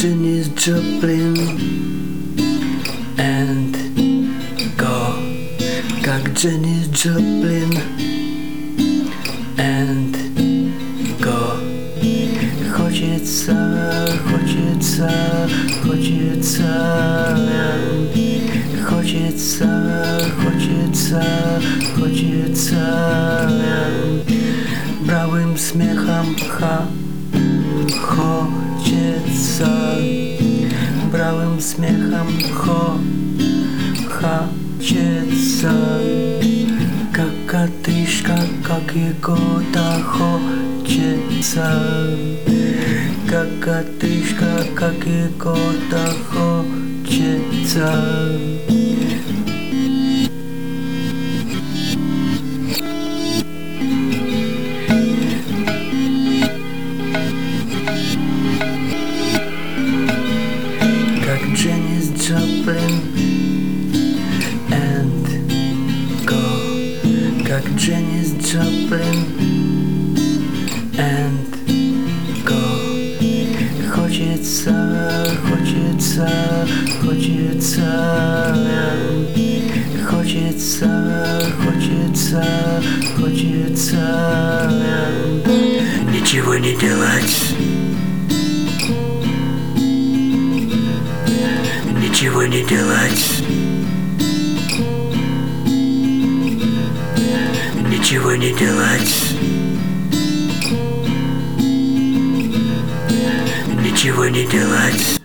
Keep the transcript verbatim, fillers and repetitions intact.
Janis Joplin and go, как Janis Joplin and go. Хочется, хочется, хочется, хочется, хочется, хочется, бравым смехом ха, хочется, бравым смехом хо, хочется, как котышка, как икота хочется, как котышка, как икота хочется. Как Janis Joplin and go, как Janis Joplin and go. Хочется, хочется, хочется, хочется, хочется, хочется ничего не делать, ничего не делать, ничего не делать, ничего не делать.